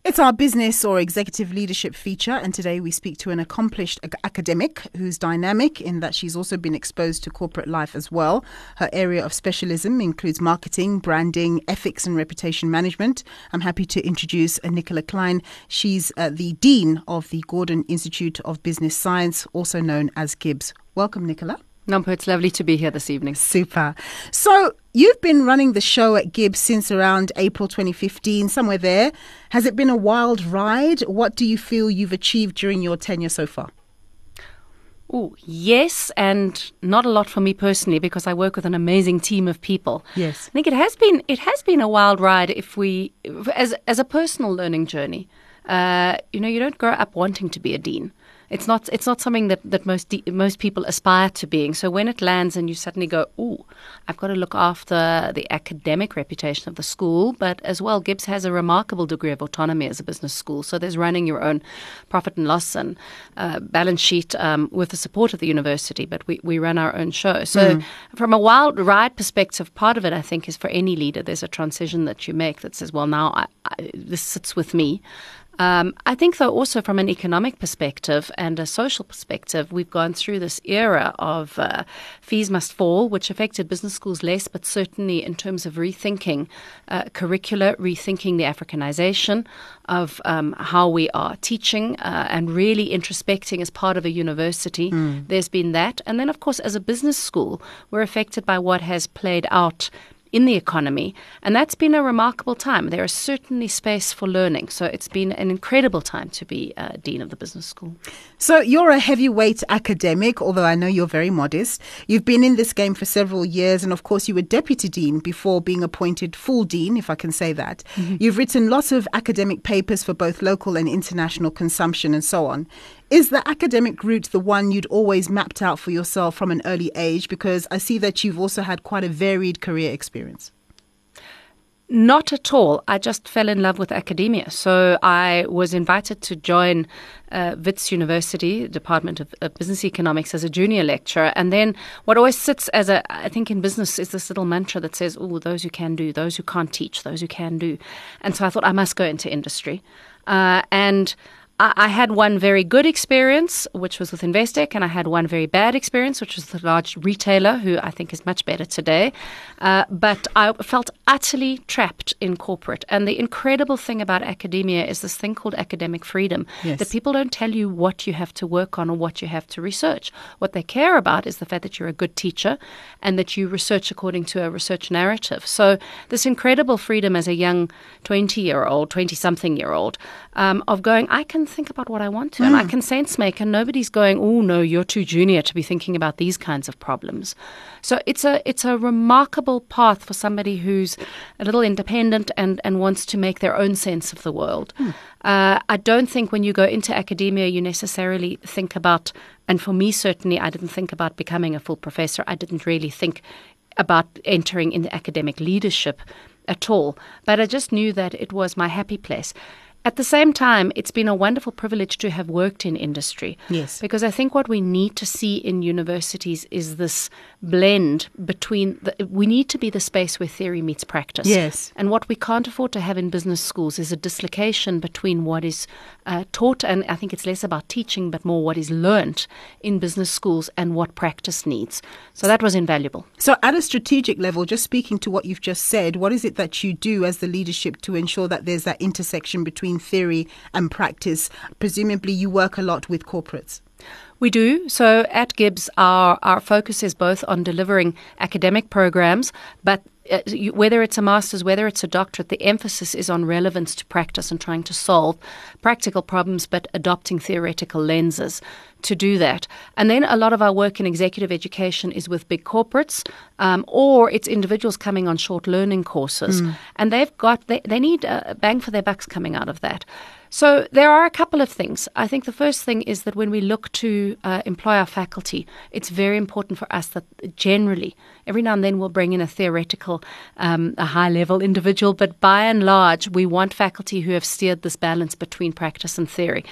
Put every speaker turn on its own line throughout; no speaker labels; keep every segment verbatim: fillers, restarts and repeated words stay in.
It's our business or executive leadership feature, and today we speak to an accomplished ac- academic who's dynamic in that she's also been exposed to corporate life as well. Her area of specialism includes marketing, branding, ethics and reputation management. I'm happy to introduce uh, Nicola Klein. She's uh, the Dean of the Gordon Institute of Business Science, also known as GIBS. Welcome, Nicola.
Nampo, it's lovely to be here this evening.
Super. So you've been running the show at GIBS since around April twenty fifteen, somewhere there. Has it been a wild ride? What do you feel you've achieved during your tenure so far?
Oh, yes, and not a lot for me personally because I work with an amazing team of people.
Yes.
I think it has been it has been a wild ride if we as as a personal learning journey. Uh, you know, you don't grow up wanting to be a dean. It's not. It's not something that, that most de- most people aspire to being. So when it lands and you suddenly go, "Ooh, I've got to look after the academic reputation of the school," but as well, GIBS has a remarkable degree of autonomy as a business school. So there's running your own profit and loss and uh, balance sheet um, with the support of the university, but we, we run our own show. So mm. from a wild ride perspective, part of it I think is for any leader. There's a transition that you make that says, "Well, now I, I, this sits with me." Um, I think, though, also from an economic perspective and a social perspective, we've gone through this era of uh, fees must fall, which affected business schools less, but certainly in terms of rethinking uh, curricula, rethinking the Africanization of um, how we are teaching uh, and really introspecting as part of a university. Mm. There's been that. And then, of course, as a business school, we're affected by what has played out in the economy, and that's been a remarkable time. There is certainly space for learning, so it's been an incredible time to be uh, Dean of the Business School.
So you're a heavyweight academic, although I know you're very modest. You've been in this game for several years, and of course you were Deputy Dean before being appointed full Dean, if I can say that. Mm-hmm. You've written lots of academic papers for both local and international consumption and so on. Is the academic route the one you'd always mapped out for yourself from an early age? Because I see that you've also had quite a varied career experience.
Not at all. I just fell in love with academia. So I was invited to join uh, Wits University, Department of, of Business Economics, as a junior lecturer. And then what always sits as a, I think in business, is this little mantra that says, oh, those who can do, those who can't teach, those who can do. And so I thought I must go into industry. Uh, and I had one very good experience, which was with Investec, and I had one very bad experience, which was the large retailer, who I think is much better today. Uh, but I felt utterly trapped in corporate. And the incredible thing about academia is this thing called academic freedom, yes. that people don't tell you what you have to work on or what you have to research. What they care about is the fact that you're a good teacher and that you research according to a research narrative. So this incredible freedom as a young twenty-year-old, twenty-something-year-old, um, of going, I can think about what I want to, mm. and I can sense make, and nobody's going, oh no, you're too junior to be thinking about these kinds of problems. So it's a it's a remarkable path for somebody who's a little independent and, and wants to make their own sense of the world. Mm. Uh, I don't think when you go into academia you necessarily think about, and for me certainly I didn't think about becoming a full professor. I didn't really think about entering into academic leadership at all. But I just knew that it was my happy place. At the same time, it's been a wonderful privilege to have worked in industry.
Yes.
Because I think what we need to see in universities is this blend between, the, we need to be the space where theory meets practice.
Yes.
And what we can't afford to have in business schools is a dislocation between what is uh, taught, and I think it's less about teaching, but more what is learnt in business schools and what practice needs. So that was invaluable.
So at a strategic level, just speaking to what you've just said, what is it that you do as the leadership to ensure that there's that intersection between theory and practice? Presumably you work a lot with corporates.
We do. So at GIBS, our, our focus is both on delivering academic programs, but uh, you, whether it's a master's, whether it's a doctorate, the emphasis is on relevance to practice and trying to solve practical problems, but adopting theoretical lenses to do that. And then a lot of our work in executive education is with big corporates, um, or it's individuals coming on short learning courses. Mm. And they've got, they, they need a bang for their bucks coming out of that. So there are a couple of things. I think the first thing is that when we look to uh, employ our faculty, it's very important for us that generally, every now and then we'll bring in a theoretical, um, a high-level individual, but by and large, we want faculty who have steered this balance between practice and theory.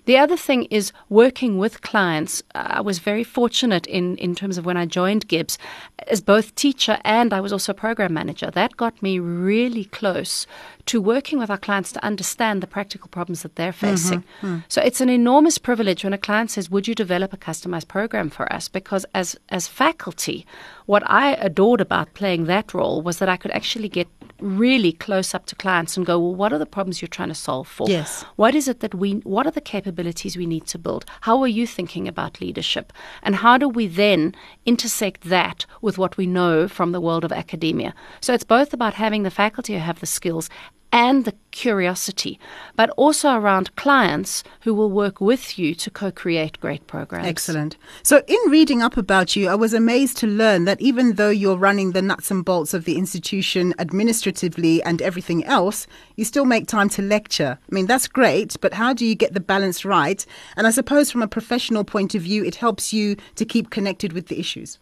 The other thing is working with clients. I was very fortunate in, in terms of when I joined Gibbs as both teacher and I was also program manager. That got me really close to working with our clients to understand the practical problems that they're facing. Mm-hmm. Mm. So it's an enormous privilege when a client says, would you develop a customized program for us? Because as, as faculty, what I adored about playing that role was that I could actually get really close up to clients and go, well, what are the problems you're trying to solve for?
Yes.
What is it that we, what are the capabilities we need to build? How are you thinking about leadership? And how do we then intersect that with what we know from the world of academia? So it's both about having the faculty who have the skills and the curiosity, but also around clients who will work with you to co-create great programs.
Excellent. So in reading up about you, I was amazed to learn that even though you're running the nuts and bolts of the institution administratively and everything else, you still make time to lecture. I mean, that's great, but how do you get the balance right? And I suppose from a professional point of view, it helps you to keep connected with the issues.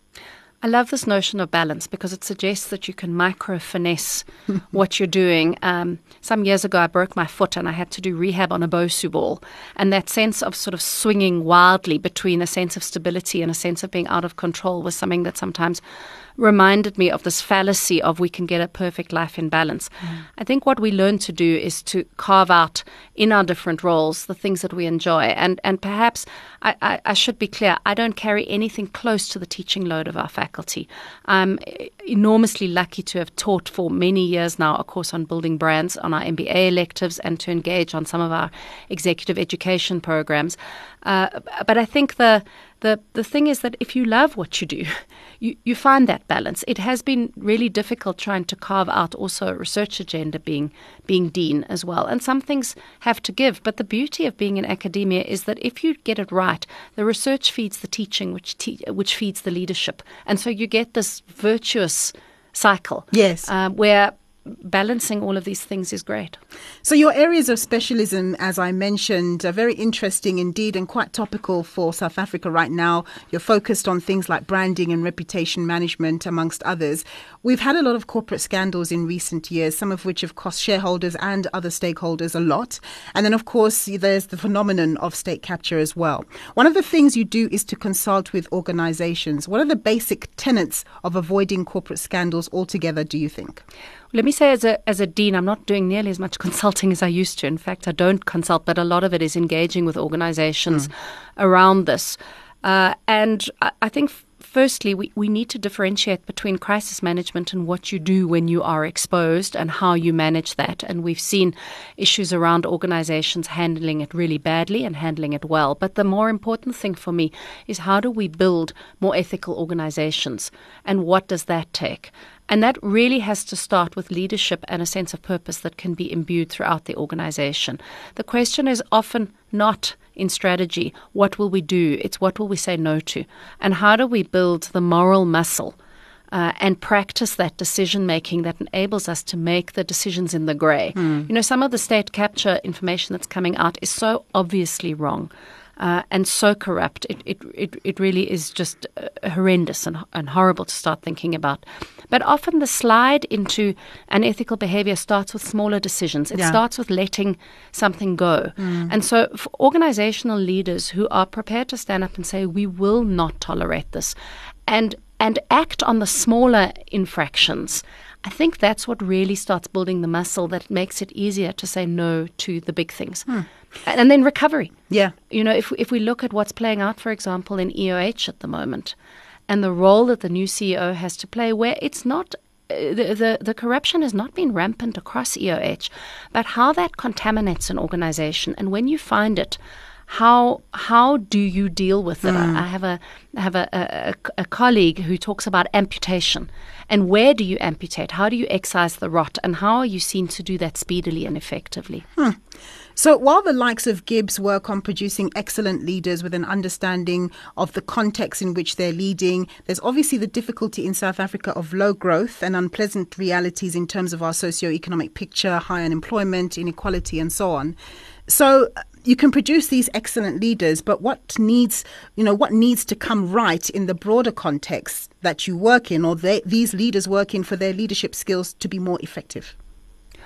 I love this notion of balance because it suggests that you can micro-finesse what you're doing. Um, some years ago, I broke my foot and I had to do rehab on a Bosu ball. And that sense of sort of swinging wildly between a sense of stability and a sense of being out of control was something that sometimes reminded me of this fallacy of we can get a perfect life in balance. Mm. I think what we learn to do is to carve out in our different roles the things that we enjoy. And and perhaps I, I, I should be clear, I don't carry anything close to the teaching load of our faculty. I'm enormously lucky to have taught for many years now a course on building brands on our M B A electives and to engage on some of our executive education programs. Uh, but I think the The the thing is that if you love what you do, you, you find that balance. It has been really difficult trying to carve out also a research agenda being being dean as well. And some things have to give. But the beauty of being in academia is that if you get it right, the research feeds the teaching, which te- which feeds the leadership. And so you get this virtuous cycle.
Yes.
Um, where balancing all of these things is great.
So your areas of specialism, as I mentioned, are very interesting indeed and quite topical for South Africa right now. You're focused on things like branding and reputation management, amongst others. We've had a lot of corporate scandals in recent years, some of which have cost shareholders and other stakeholders a lot. And then, of course, there's the phenomenon of state capture as well. One of the things you do is to consult with organizations. What are the basic tenets of avoiding corporate scandals altogether, do you think?
Let me say as a as a dean, I'm not doing nearly as much consulting as I used to. In fact, I don't consult, but a lot of it is engaging with organizations mm. around this. Uh, and I, I think, f- firstly, we, we need to differentiate between crisis management and what you do when you are exposed and how you manage that. And we've seen issues around organizations handling it really badly and handling it well. But the more important thing for me is how do we build more ethical organizations and what does that take? And that really has to start with leadership and a sense of purpose that can be imbued throughout the organization. The question is often not in strategy, what will we do? It's what will we say no to? And how do we build the moral muscle uh, and practice that decision-making that enables us to make the decisions in the grey? Mm. You know, some of the state capture information that's coming out is so obviously wrong. Uh, and so corrupt. It, it it it really is just uh, horrendous and, and horrible to start thinking about. But often the slide into unethical behavior starts with smaller decisions. It yeah. starts with letting something go. Mm. And so for organizational leaders who are prepared to stand up and say, we will not tolerate this, and and act on the smaller infractions, I think that's what really starts building the muscle that makes it easier to say no to the big things. Hmm. And then recovery.
Yeah.
You know, if if we look at what's playing out, for example, in E O H at the moment, and the role that the new C E O has to play, where it's not, uh, the, the, the corruption has not been rampant across E O H, but how that contaminates an organization. And when you find it, How how do you deal with it? Mm. I have a I have a, a, a colleague who talks about amputation, and where do you amputate? How do you excise the rot, and how are you seen to do that speedily and effectively?
Hmm. So while the likes of Gibbs work on producing excellent leaders with an understanding of the context in which they're leading, there's obviously the difficulty in South Africa of low growth and unpleasant realities in terms of our socio-economic picture, high unemployment, inequality, and so on. So you can produce these excellent leaders, but what needs, you know, what needs to come right in the broader context that you work in, or they, these leaders work in, for their leadership skills to be more effective?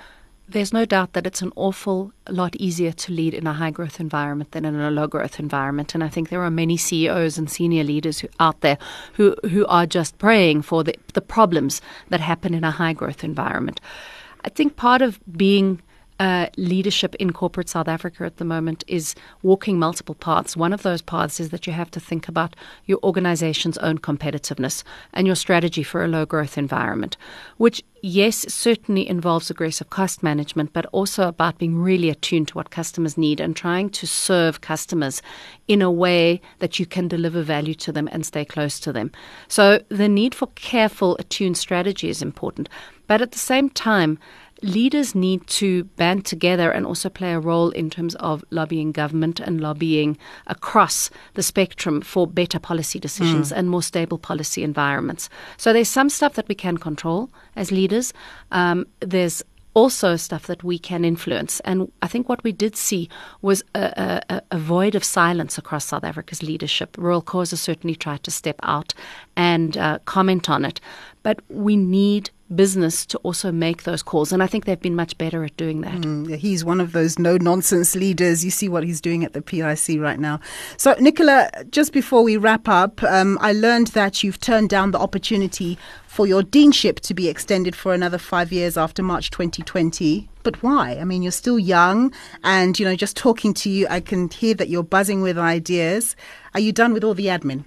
There's no doubt that it's an awful lot easier to lead in a high-growth environment than in a low-growth environment. And I think there are many C E Os and senior leaders who, out there who, who are just praying for the, the problems that happen in a high-growth environment. I think part of being Uh, leadership in corporate South Africa at the moment is walking multiple paths. One of those paths is that you have to think about your organization's own competitiveness and your strategy for a low-growth environment, which, yes, certainly involves aggressive cost management, but also about being really attuned to what customers need and trying to serve customers in a way that you can deliver value to them and stay close to them. So the need for careful, attuned strategy is important. But at the same time, leaders need to band together and also play a role in terms of lobbying government and lobbying across the spectrum for better policy decisions mm. and more stable policy environments. So there's some stuff that we can control as leaders. Um, there's also stuff that we can influence. And I think what we did see was a, a, a void of silence across South Africa's leadership. Royal Causa certainly tried to step out and uh, comment on it. But we need business to also make those calls. And I think they've been much better at doing that.
Mm, he's one of those no-nonsense leaders. You see what he's doing at the P I C right now. So, Nicola, just before we wrap up, um, I learned that you've turned down the opportunity for your deanship to be extended for another five years after March twenty twenty. But why? I mean, you're still young and, you know, just talking to you, I can hear that you're buzzing with ideas. Are you done with all the admin?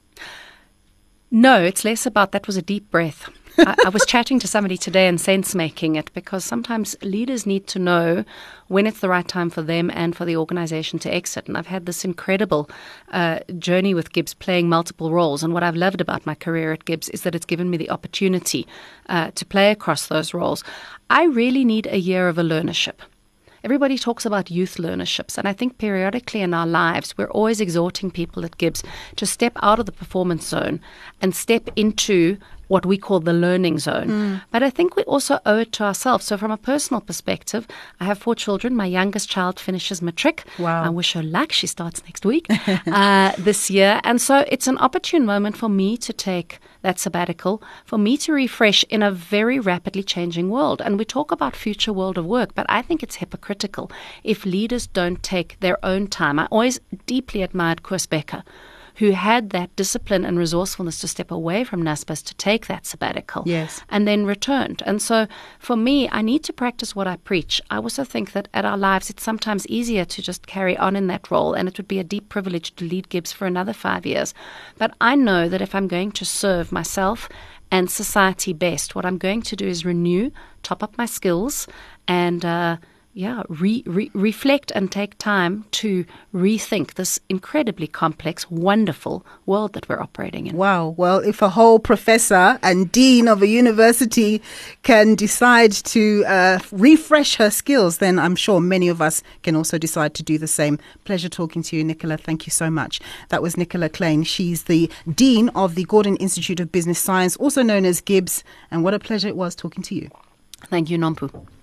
No, it's less about that was a deep breath. I, I was chatting to somebody today and sense-making it, because sometimes leaders need to know when it's the right time for them and for the organization to exit. And I've had this incredible uh, journey with Gibbs, playing multiple roles. And what I've loved about my career at Gibbs is that it's given me the opportunity uh, to play across those roles. I really need a year of a learnership. Everybody talks about youth learnerships, and I think periodically in our lives, we're always exhorting people at Gibbs to step out of the performance zone and step into what we call the learning zone. Mm. But I think we also owe it to ourselves. So from a personal perspective, I have four children. My youngest child finishes matric.
Wow.
I wish her luck. She starts next week, uh, this year. And so it's an opportune moment for me to take that sabbatical, for me to refresh in a very rapidly changing world. And we talk about future world of work, but I think it's hypocritical if leaders don't take their own time. I always deeply admired Koos Becker, who had that discipline and resourcefulness to step away from Naspers to take that sabbatical
yes.
and then returned. And so for me, I need to practice what I preach. I also think that at our lives, it's sometimes easier to just carry on in that role, and it would be a deep privilege to lead Gibbs for another five years. But I know that if I'm going to serve myself and society best, what I'm going to do is renew, top up my skills, and uh, Yeah, re, re, reflect and take time to rethink this incredibly complex, wonderful world that we're operating in.
Wow. Well, if a whole professor and dean of a university can decide to uh, refresh her skills, then I'm sure many of us can also decide to do the same. Pleasure talking to you, Nicola. Thank you so much. That was Nicola Kleyn. She's the Dean of the Gordon Institute of Business Science, also known as Gibbs. And what a pleasure it was talking to you.
Thank you, Nompu.